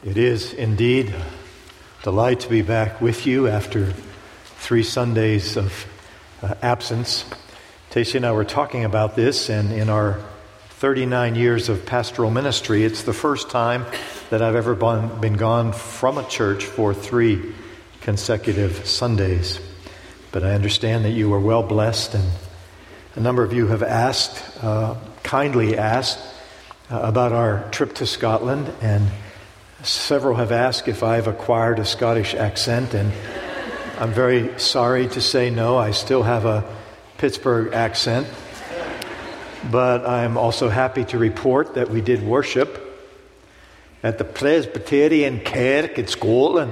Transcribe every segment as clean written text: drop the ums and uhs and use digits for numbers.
It is indeed a delight to be back with you after 3 Sundays of absence. Tacey and I were talking about this, and in our 39 years of pastoral ministry, it's the first time that I've ever been gone from a church for 3 consecutive Sundays. But I understand that you are well blessed, and a number of you have kindly asked about our trip to Scotland, and several have asked if I've acquired a Scottish accent, and I'm very sorry to say no, I still have a Pittsburgh accent. But I'm also happy to report that we did worship at the Presbyterian Kirk in Scotland.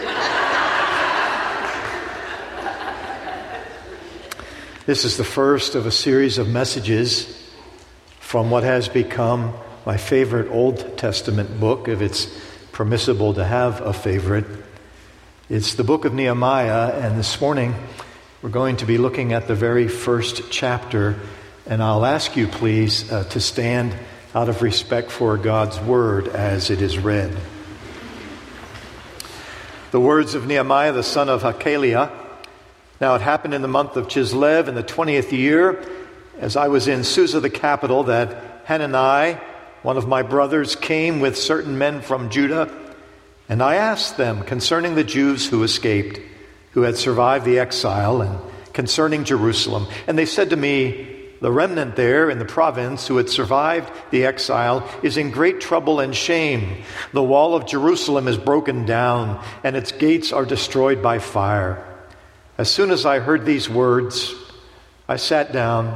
This is the first of a series of messages from what has become my favorite Old Testament book, if it's permissible to have a favorite. It's the book of Nehemiah, and this morning we're going to be looking at the very first chapter, and I'll ask you please to stand out of respect for God's word as it is read. The words of Nehemiah, the son of Hakaliah. Now it happened in the month of Chislev in the 20th year, as I was in Susa the capital, that Hanani, one of my brothers, came with certain men from Judah, and I asked them concerning the Jews who escaped, who had survived the exile, and concerning Jerusalem. And they said to me, the remnant there in the province who had survived the exile is in great trouble and shame. The wall of Jerusalem is broken down, and its gates are destroyed by fire. As soon as I heard these words, I sat down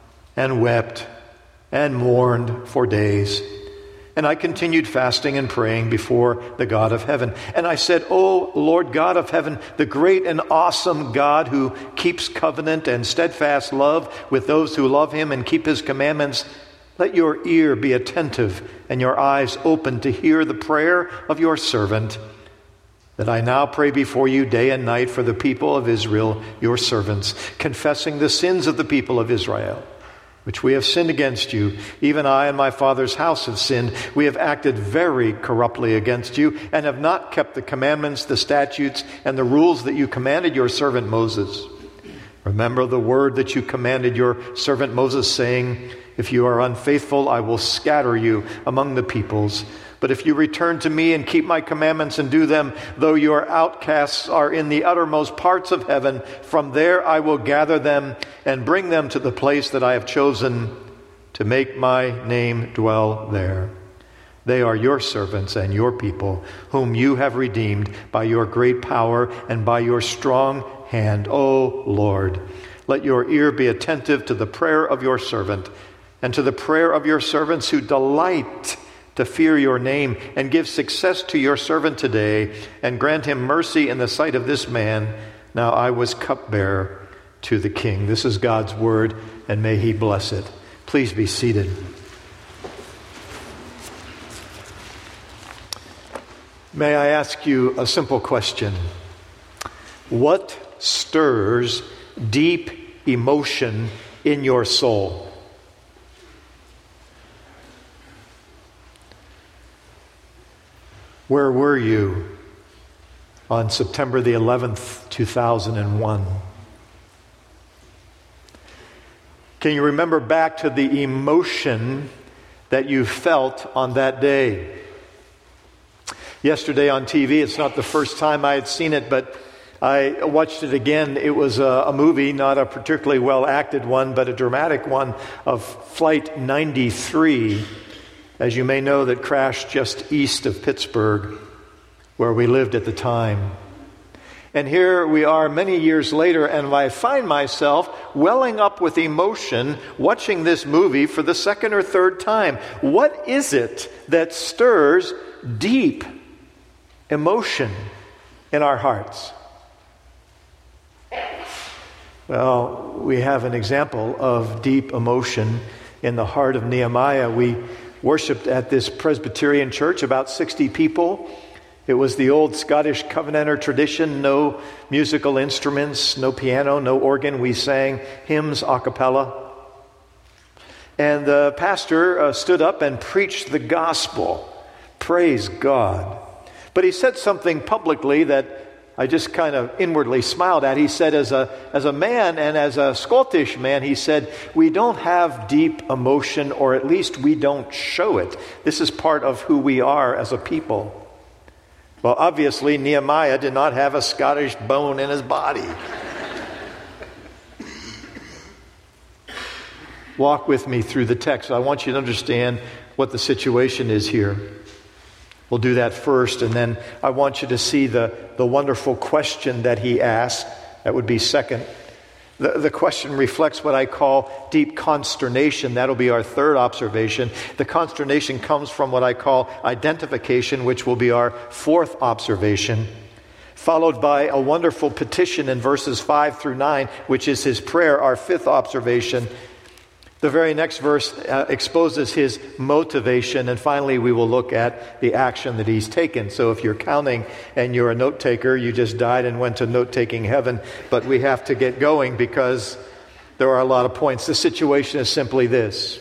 and wept and mourned for days. And I continued fasting and praying before the God of heaven. And I said, O Lord God of heaven, the great and awesome God who keeps covenant and steadfast love with those who love him and keep his commandments, let your ear be attentive and your eyes open to hear the prayer of your servant, that I now pray before you day and night for the people of Israel, your servants, confessing the sins of the people of Israel, which we have sinned against you. Even I and my father's house have sinned. We have acted very corruptly against you and have not kept the commandments, the statutes, and the rules that you commanded your servant Moses. Remember the word that you commanded your servant Moses, saying, if you are unfaithful, I will scatter you among the peoples. But if you return to me and keep my commandments and do them, though your outcasts are in the uttermost parts of heaven, from there I will gather them and bring them to the place that I have chosen to make my name dwell there. They are your servants and your people, whom you have redeemed by your great power and by your strong hand. O Lord, let your ear be attentive to the prayer of your servant and to the prayer of your servants who delight to fear your name, and give success to your servant today, and grant him mercy in the sight of this man. Now I was cupbearer to the king. This is God's word, and may he bless it. Please be seated. May I ask you a simple question? What stirs deep emotion in your soul? Where were you on September the 11th, 2001? Can you remember back to the emotion that you felt on that day? Yesterday on TV, it's not the first time I had seen it, but I watched it again. It was a movie, not a particularly well-acted one, but a dramatic one, of Flight 93. As you may know, that crashed just east of Pittsburgh, where we lived at the time. And here we are many years later, and I find myself welling up with emotion watching this movie for the second or third time. What is it that stirs deep emotion in our hearts? Well, we have an example of deep emotion in the heart of Nehemiah. We worshipped at this Presbyterian church, about 60 people. It was the old Scottish Covenanter tradition, no musical instruments, no piano, no organ. We sang hymns a cappella. And the pastor stood up and preached the gospel. Praise God. But he said something publicly that I just kind of inwardly smiled at. He said, as a man and as a Scottish man, he said, we don't have deep emotion, or at least we don't show it. This is part of who we are as a people. Well, obviously, Nehemiah did not have a Scottish bone in his body. Walk with me through the text. I want you to understand what the situation is here. We'll do that first, and then I want you to see the wonderful question that he asked. That would be second. The question reflects what I call deep consternation. That'll be our third observation. The consternation comes from what I call identification, which will be our fourth observation, followed by a wonderful petition in verses 5 through 9, which is his prayer, our fifth observation. The very next verse exposes his motivation, and finally we will look at the action that he's taken. So if you're counting and you're a note taker, you just died and went to note-taking heaven, but we have to get going because there are a lot of points. The situation is simply this.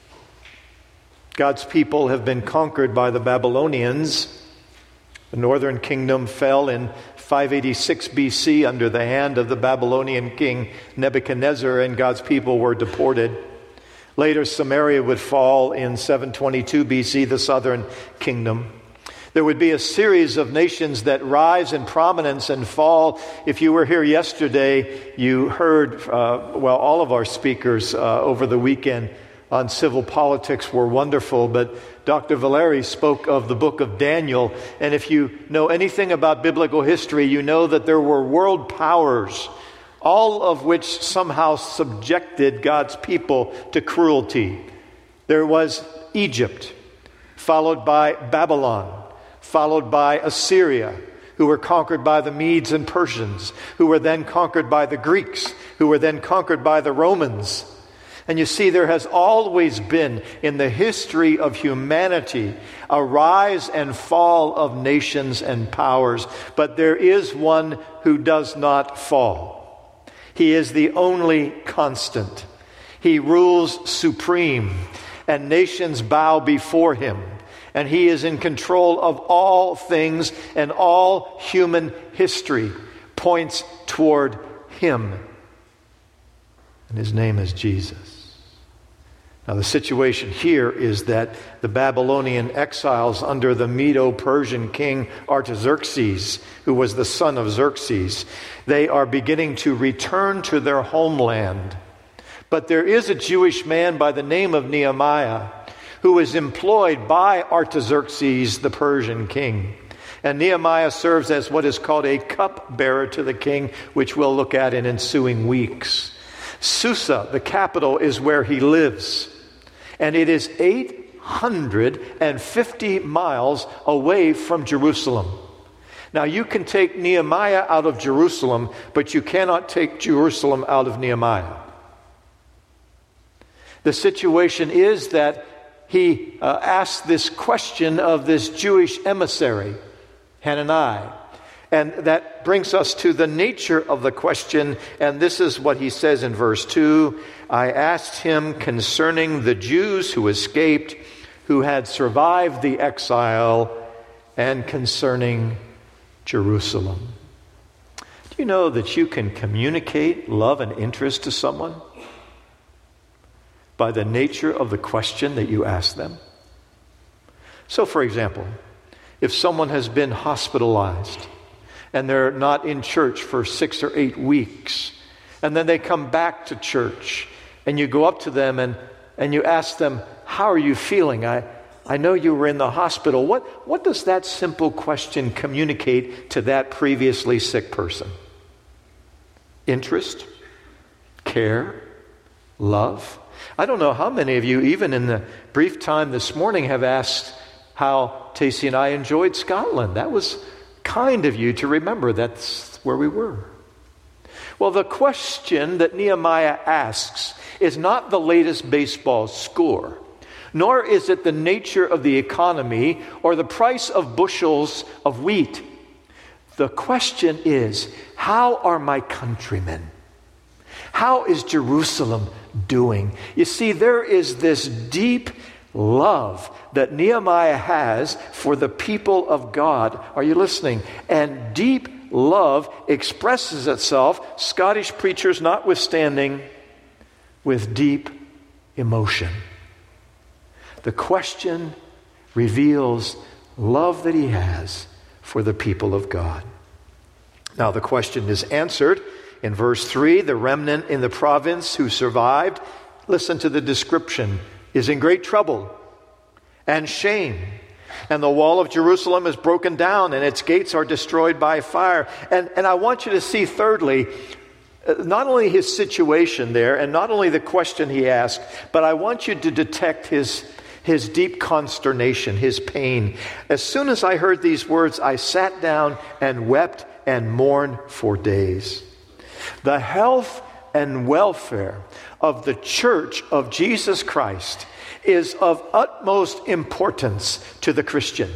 God's people have been conquered by the Babylonians. The northern kingdom fell in 586 BC under the hand of the Babylonian king Nebuchadnezzar, and God's people were deported. Later, Samaria would fall in 722 BC, the southern kingdom. There would be a series of nations that rise in prominence and fall. If you were here yesterday, you heard, all of our speakers over the weekend on civil politics were wonderful, but Dr. Valeri spoke of the book of Daniel. And if you know anything about biblical history, you know that there were world powers, all of which somehow subjected God's people to cruelty. There was Egypt, followed by Babylon, followed by Assyria, who were conquered by the Medes and Persians, who were then conquered by the Greeks, who were then conquered by the Romans. And you see, there has always been in the history of humanity a rise and fall of nations and powers, but there is one who does not fall. He is the only constant. He rules supreme, and nations bow before him. And he is in control of all things, and all human history points toward him. And his name is Jesus. Now, the situation here is that the Babylonian exiles under the Medo-Persian king Artaxerxes, who was the son of Xerxes, they are beginning to return to their homeland. But there is a Jewish man by the name of Nehemiah who is employed by Artaxerxes, the Persian king. And Nehemiah serves as what is called a cupbearer to the king, which we'll look at in ensuing weeks. Susa, the capital, is where he lives. And it is 850 miles away from Jerusalem. Now, you can take Nehemiah out of Jerusalem, but you cannot take Jerusalem out of Nehemiah. The situation is that he asked this question of this Jewish emissary, Hanani. And that brings us to the nature of the question, and this is what he says in verse 2. I asked him concerning the Jews who escaped, who had survived the exile, and concerning Jerusalem. Do you know that you can communicate love and interest to someone by the nature of the question that you ask them? So, for example, if someone has been hospitalized, and they're not in church for 6 or 8 weeks, and then they come back to church, and you go up to them and you ask them, how are you feeling? I know you were in the hospital. What does that simple question communicate to that previously sick person? Interest? Care? Love? I don't know how many of you, even in the brief time this morning, have asked how Tacey and I enjoyed Scotland. That was kind of you to remember that's where we were. Well, the question that Nehemiah asks is not the latest baseball score, nor is it the nature of the economy or the price of bushels of wheat. The question is, how are my countrymen? How is Jerusalem doing? You see, there is this deep love that Nehemiah has for the people of God. Are you listening? And deep love expresses itself, Scottish preachers notwithstanding, with deep emotion. The question reveals love that he has for the people of God. Now the question is answered in verse 3. The remnant in the province who survived, listen to the description, is in great trouble and shame. And the wall of Jerusalem is broken down and its gates are destroyed by fire. And I want you to see thirdly, not only his situation there and not only the question he asked, but I want you to detect his deep consternation, his pain. As soon as I heard these words, I sat down and wept and mourned for days. The health and welfare of the church of Jesus Christ is of utmost importance to the Christian.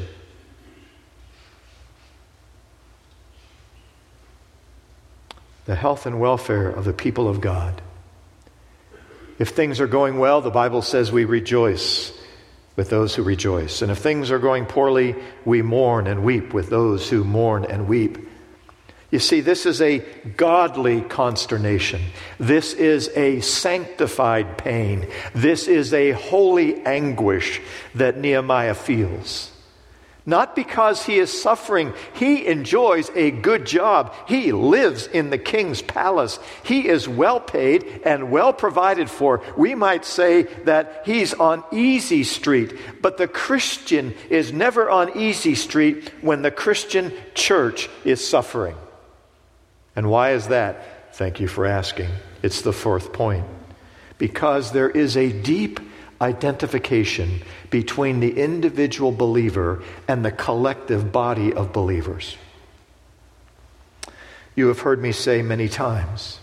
The health and welfare of the people of God. If things are going well, the Bible says we rejoice with those who rejoice. And if things are going poorly, we mourn and weep with those who mourn and weep. You see, this is a godly consternation. This is a sanctified pain. This is a holy anguish that Nehemiah feels. Not because he is suffering. He enjoys a good job. He lives in the king's palace. He is well paid and well provided for. We might say that he's on easy street. But the Christian is never on easy street when the Christian church is suffering. And why is that? Thank you for asking. It's the fourth point. Because there is a deep identification between the individual believer and the collective body of believers. You have heard me say many times,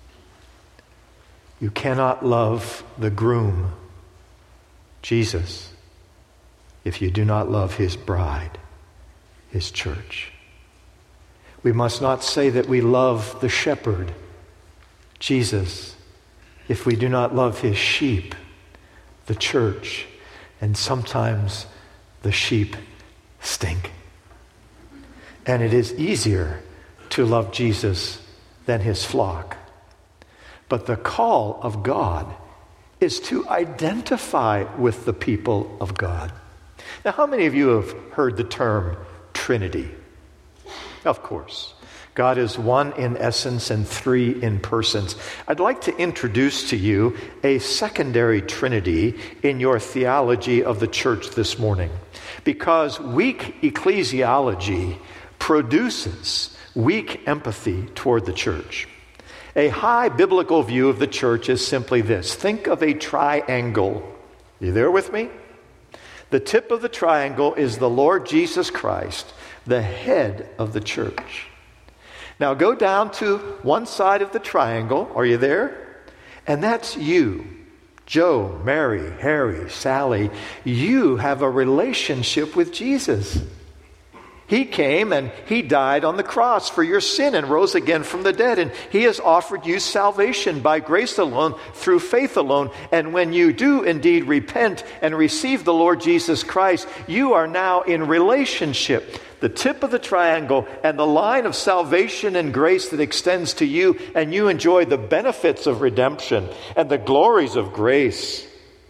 you cannot love the groom, Jesus, if you do not love his bride, his church. We must not say that we love the shepherd, Jesus, if we do not love his sheep, the church. And sometimes the sheep stink. And it is easier to love Jesus than his flock. But the call of God is to identify with the people of God. Now, how many of you have heard the term Trinity? Of course. God is one in essence and three in persons. I'd like to introduce to you a secondary Trinity in your theology of the church this morning. Because weak ecclesiology produces weak empathy toward the church. A high biblical view of the church is simply this. Think of a triangle. You there with me? The tip of the triangle is the Lord Jesus Christ, the head of the church. Now go down to one side of the triangle. Are you there? And that's you. Joe, Mary, Harry, Sally. You have a relationship with Jesus. He came and he died on the cross for your sin and rose again from the dead. And he has offered you salvation by grace alone, through faith alone. And when you do indeed repent and receive the Lord Jesus Christ, you are now in relationship. The tip of the triangle and the line of salvation and grace that extends to you, and you enjoy the benefits of redemption and the glories of grace.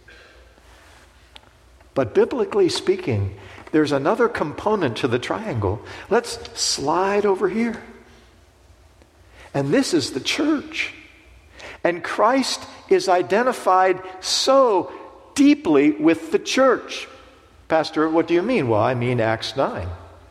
But biblically speaking, there's another component to the triangle. Let's slide over here. And this is the church. And Christ is identified so deeply with the church. Pastor, what do you mean? Well, I mean Acts 9.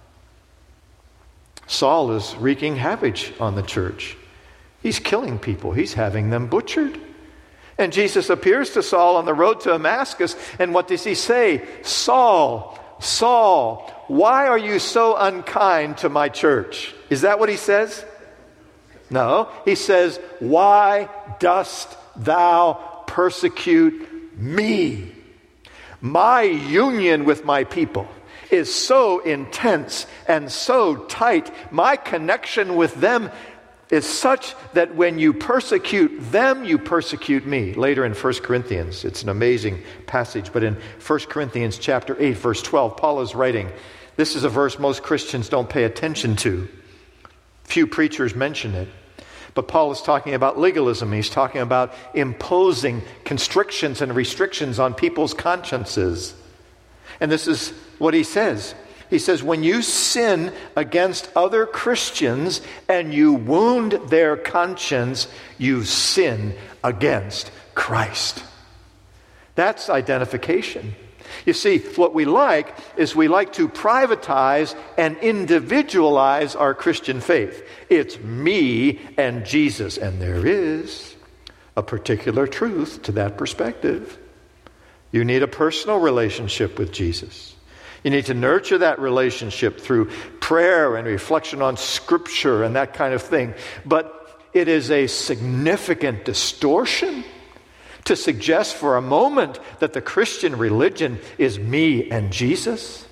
Saul is wreaking havoc on the church. He's killing people. He's having them butchered. And Jesus appears to Saul on the road to Damascus. And what does he say? Saul, Saul, why are you so unkind to my church? Is that what he says? No. He says, why dost thou persecute me? My union with my people is so intense and so tight. My connection with them is such that when you persecute them, you persecute me. Later in 1 Corinthians, it's an amazing passage, but in 1 Corinthians chapter 8, verse 12, Paul is writing, this is a verse most Christians don't pay attention to. Few preachers mention it. But Paul is talking about legalism. He's talking about imposing constrictions and restrictions on people's consciences. And this is what he says. He says, when you sin against other Christians and you wound their conscience, you sin against Christ. That's identification. You see, what we like is we like to privatize and individualize our Christian faith. It's me and Jesus, and there is a particular truth to that perspective. You need a personal relationship with Jesus. You need to nurture that relationship through prayer and reflection on Scripture and that kind of thing. But it is a significant distortion to suggest for a moment that the Christian religion is me and Jesus.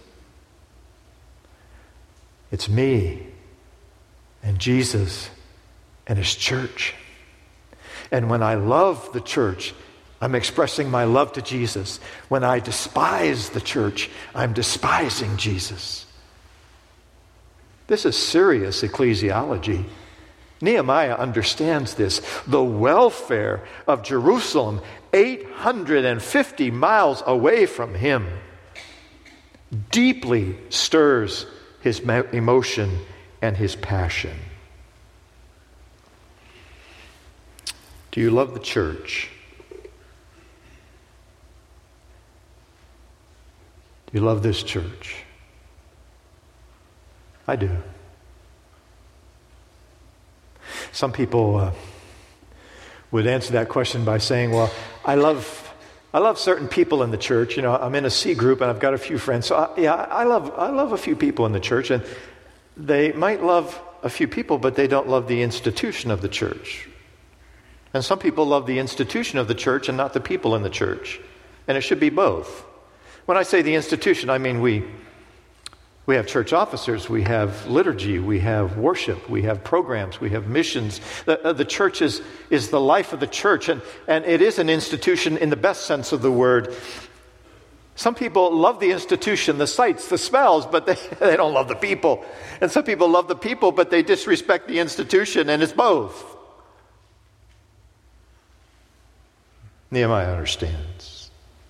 It's me and Jesus and His church. And when I love the church, I'm expressing my love to Jesus. When I despise the church, I'm despising Jesus. This is serious ecclesiology. Nehemiah understands this. The welfare of Jerusalem, 850 miles away from him, deeply stirs his emotion and his passion. Do you love the church? Do you love this church? I do. Some people would answer that question by saying, well, I love certain people in the church. You know, I'm in a C group and I've got a few friends. So I love a few people in the church, and they might love a few people, but they don't love the institution of the church. And some people love the institution of the church and not the people in the church. And it should be both. When I say the institution, I mean we have church officers, we have liturgy, we have worship, we have programs, we have missions. The church is the life of the church, and it is an institution in the best sense of the word. Some people love the institution, the sights, the smells, but they don't love the people. And some people love the people, but they disrespect the institution, and it's both. Nehemiah understands.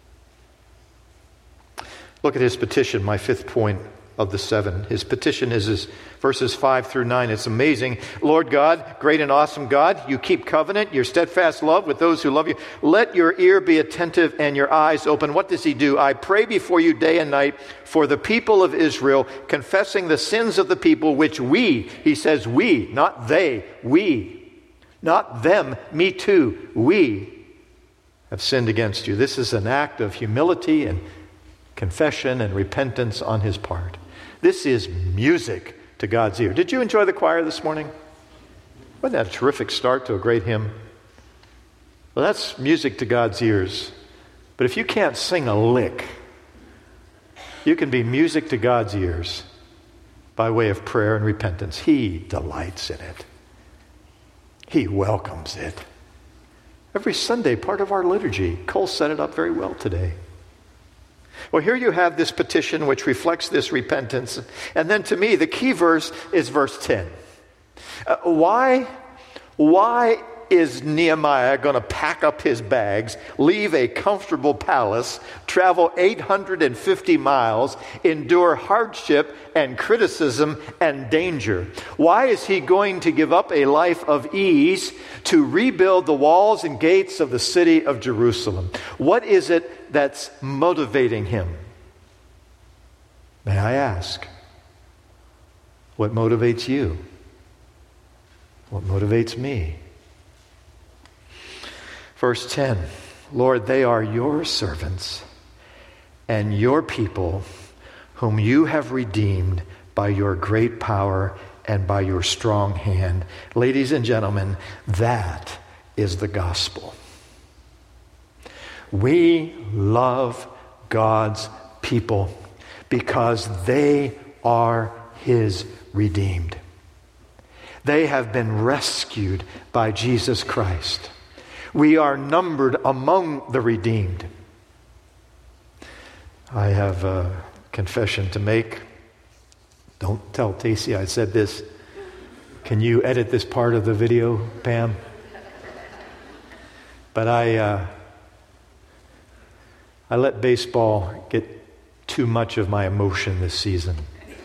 Look at his petition, my fifth point of the 7. His petition is verses 5 through 9. It's amazing. Lord God, great and awesome God, you keep covenant, your steadfast love with those who love you. Let your ear be attentive and your eyes open. What does he do? I pray before you day and night for the people of Israel, confessing the sins of the people which we, he says we, not they, we, not them, me too, we have sinned against you. This is an act of humility and confession and repentance on his part. This is music to God's ear. Did you enjoy the choir this morning? Wasn't that a terrific start to a great hymn? Well, that's music to God's ears. But if you can't sing a lick, you can be music to God's ears by way of prayer and repentance. He delights in it. He welcomes it. Every Sunday, part of our liturgy. Cole set it up very well today. Well, here you have this petition which reflects this repentance. And then to me, the key verse is verse 10. Why is Nehemiah going to pack up his bags, leave a comfortable palace, travel 850 miles, endure hardship and criticism and danger? Why is he going to give up a life of ease to rebuild the walls and gates of the city of Jerusalem? What is it that's motivating him? May I ask, what motivates you? What motivates me? Verse 10, Lord, they are your servants and your people whom you have redeemed by your great power and by your strong hand. Ladies and gentlemen, that is the gospel. We love God's people because they are his redeemed. They have been rescued by Jesus Christ. We are numbered among the redeemed. I have a confession to make. Don't tell Tacy I said this. Can you edit this part of the video, Pam? But I let baseball get too much of my emotion this season.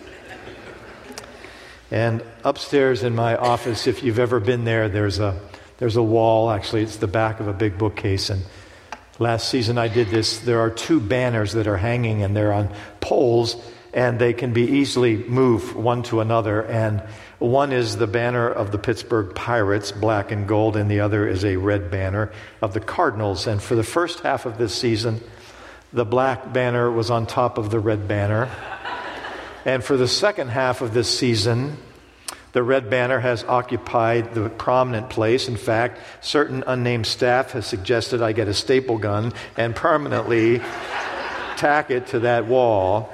And upstairs in my office, if you've ever been there, there's a wall. Actually, it's the back of a big bookcase. And last season I did this. There are 2 banners that are hanging, and they're on poles, and they can be easily moved one to another. And one is the banner of the Pittsburgh Pirates, black and gold, and the other is a red banner of the Cardinals. And for the first half of this season, the black banner was on top of the red banner. And for the second half of this season, the red banner has occupied the prominent place. In fact, certain unnamed staff has suggested I get a staple gun and permanently tack it to that wall.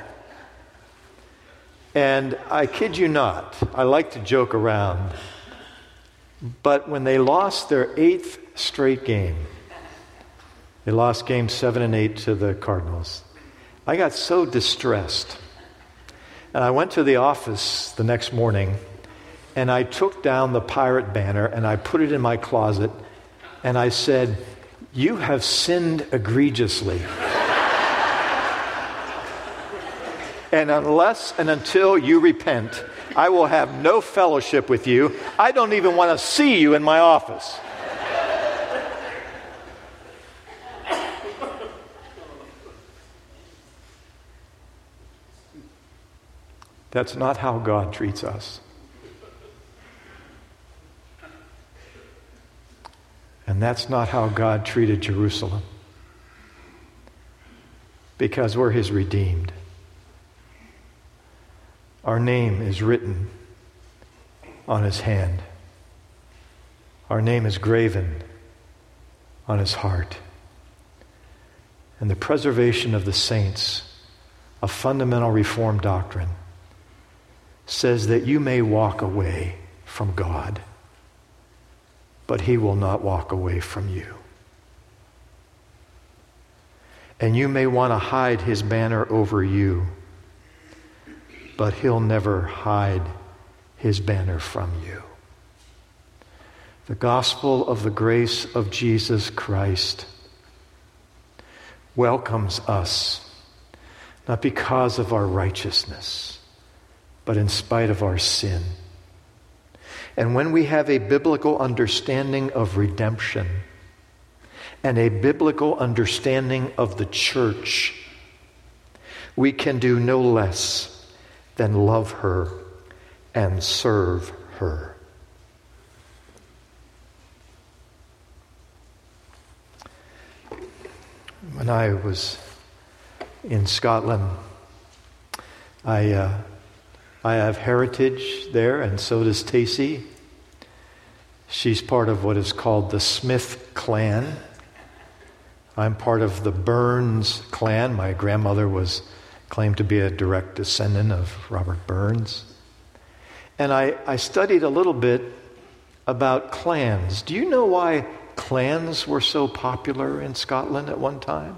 And I kid you not, I like to joke around, but when they lost their 8th straight game, they lost games 7 and 8 to the Cardinals, I got so distressed. And I went to the office the next morning, and I took down the pirate banner, and I put it in my closet, and I said, "You have sinned egregiously. And unless and until you repent, I will have no fellowship with you. I don't even want to see you in my office." That's not how God treats us. And that's not how God treated Jerusalem. Because we're His redeemed. Our name is written on His hand. Our name is graven on His heart. And the preservation of the saints, a fundamental Reformed doctrine, says that you may walk away from God, but He will not walk away from you. And you may want to hide His banner over you, but He'll never hide His banner from you. The gospel of the grace of Jesus Christ welcomes us, not because of our righteousness, but in spite of our sin. And when we have a biblical understanding of redemption and a biblical understanding of the church, we can do no less than love her and serve her. When I was in Scotland, I have heritage there, and so does Tacy. She's part of what is called the Smith clan. I'm part of the Burns clan. My grandmother was claimed to be a direct descendant of Robert Burns. And I studied a little bit about clans. Do you know why clans were so popular in Scotland at one time?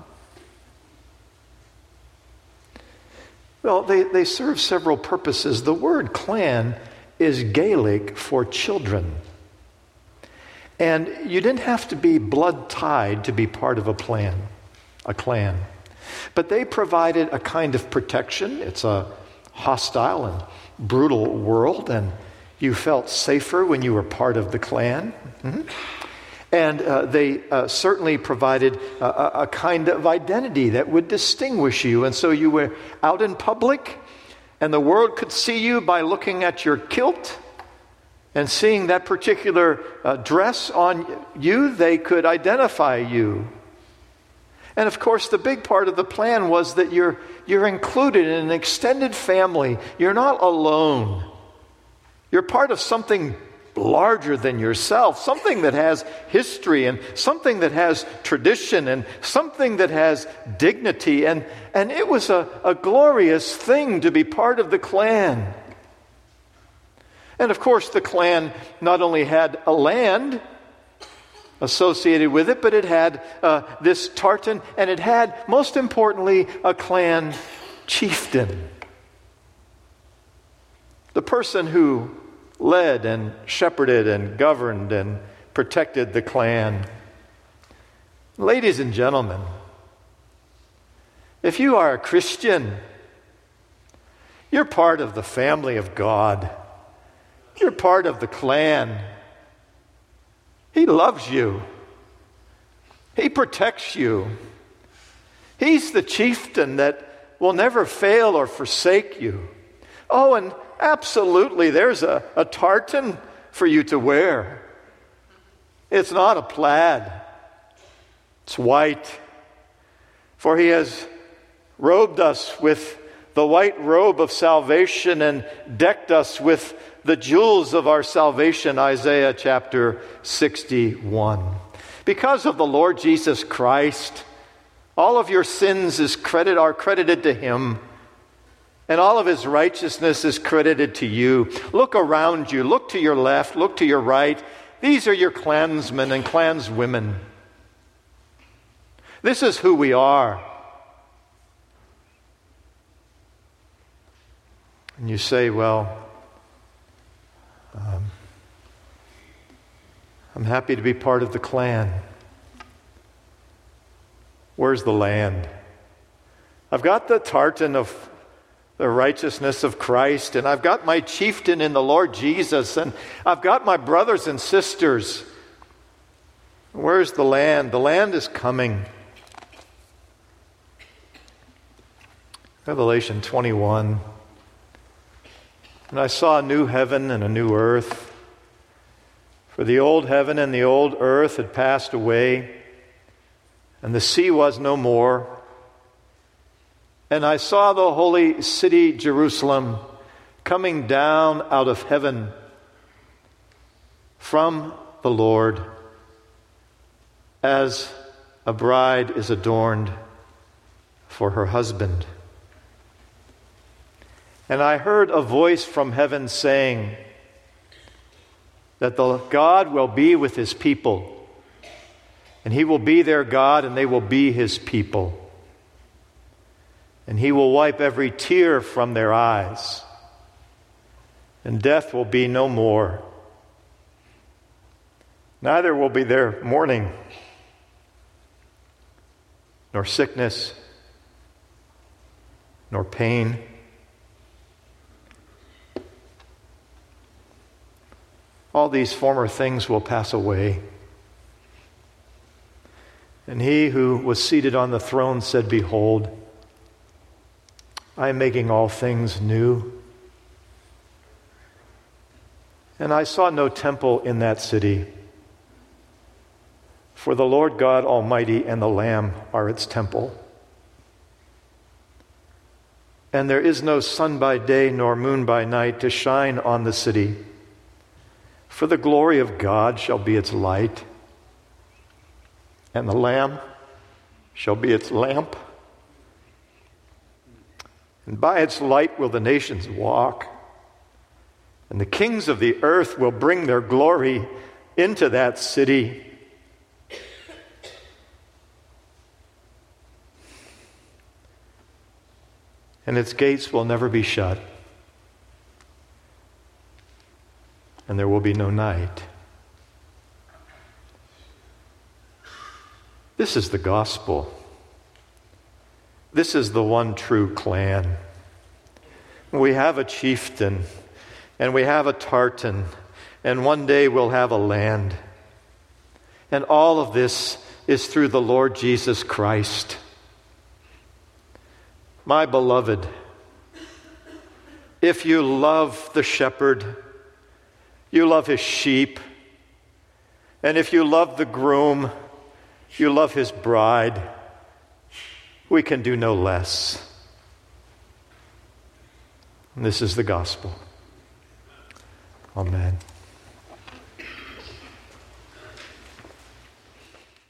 Well, they serve several purposes. The word clan is Gaelic for children. And you didn't have to be blood tied to be part of a clan. But they provided a kind of protection. It's a hostile and brutal world, and you felt safer when you were part of the clan. Mm-hmm. And they certainly provided a kind of identity that would distinguish you. And so you were out in public, and the world could see you by looking at your kilt and seeing that particular dress on you. They could identify you. And of course, the big part of the plan was that you're included in an extended family. You're not alone. You're part of something larger than yourself, something that has history and something that has tradition and something that has dignity. And it was a glorious thing to be part of the clan. And of course, the clan not only had a land associated with it, but it had this tartan, and it had, most importantly, a clan chieftain. The person who led and shepherded and governed and protected the clan. Ladies and gentlemen, if you are a Christian, you're part of the family of God. You're part of the clan. He loves you. He protects you. He's the chieftain that will never fail or forsake you. Oh, and absolutely, there's a tartan for you to wear. It's not a plaid. It's white. For he has robed us with the white robe of salvation and decked us with the jewels of our salvation, Isaiah chapter 61. Because of the Lord Jesus Christ, all of your sins are credited to him, and all of his righteousness is credited to you. Look around you. Look to your left. Look to your right. These are your clansmen and clanswomen. This is who we are. And you say, well, I'm happy to be part of the clan. Where's the land? I've got the tartan of the righteousness of Christ, and I've got my chieftain in the Lord Jesus, and I've got my brothers and sisters. Where's the land? The land is coming. Revelation 21. And I saw a new heaven and a new earth. For the old heaven and the old earth had passed away, and the sea was no more. And I saw the holy city Jerusalem coming down out of heaven from the Lord, as a bride is adorned for her husband. And I heard a voice from heaven saying that the God will be with his people, and he will be their God, and they will be his people. And he will wipe every tear from their eyes, and death will be no more. Neither will be there mourning, nor sickness, nor pain. All these former things will pass away. And he who was seated on the throne said, Behold, I am making all things new. And I saw no temple in that city, for the Lord God Almighty and the Lamb are its temple. And there is no sun by day nor moon by night to shine on the city, for the glory of God shall be its light, and the Lamb shall be its lamp. And by its light will the nations walk, and the kings of the earth will bring their glory into that city. And its gates will never be shut, and there will be no night. This is the gospel. This is the one true clan. We have a chieftain, and we have a tartan, and one day we'll have a land. And all of this is through the Lord Jesus Christ. My beloved, if you love the shepherd, you love his sheep. And if you love the groom, you love his bride. We can do no less. And this is the gospel.